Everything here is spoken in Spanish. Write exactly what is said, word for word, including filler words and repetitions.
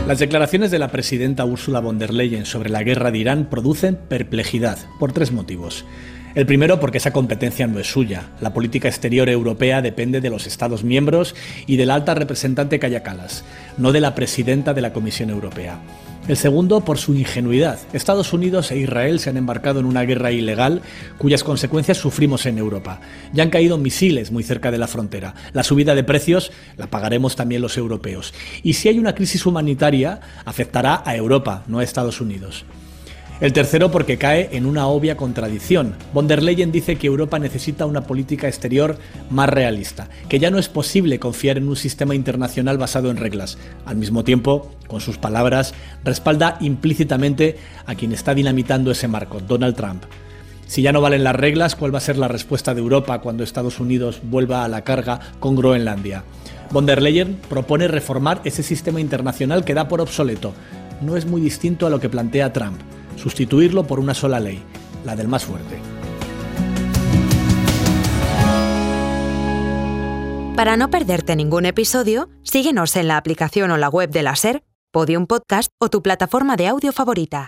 Las declaraciones de la presidenta Ursula von der Leyen sobre la guerra de Irán producen perplejidad por tres motivos. El primero, porque esa competencia no es suya. La política exterior europea depende de los Estados miembros y de la alta representante Kaja Kallas, no de la presidenta de la Comisión Europea. El segundo, por su ingenuidad. Estados Unidos e Israel se han embarcado en una guerra ilegal cuyas consecuencias sufrimos en Europa. Ya han caído misiles muy cerca de la frontera. La subida de precios la pagaremos también los europeos. Y si hay una crisis humanitaria, afectará a Europa, no a Estados Unidos. El tercero, porque cae en una obvia contradicción. Von der Leyen dice que Europa necesita una política exterior más realista, que ya no es posible confiar en un sistema internacional basado en reglas. Al mismo tiempo, con sus palabras, respalda implícitamente a quien está dinamitando ese marco, Donald Trump. Si ya no valen las reglas, ¿cuál va a ser la respuesta de Europa cuando Estados Unidos vuelva a la carga con Groenlandia? Von der Leyen propone reformar ese sistema internacional que da por obsoleto. No es muy distinto a lo que plantea Trump. Sustituirlo por una sola ley, la del más fuerte. Para no perderte ningún episodio, síguenos en la aplicación o la web de la SER, Podium Podcast o tu plataforma de audio favorita.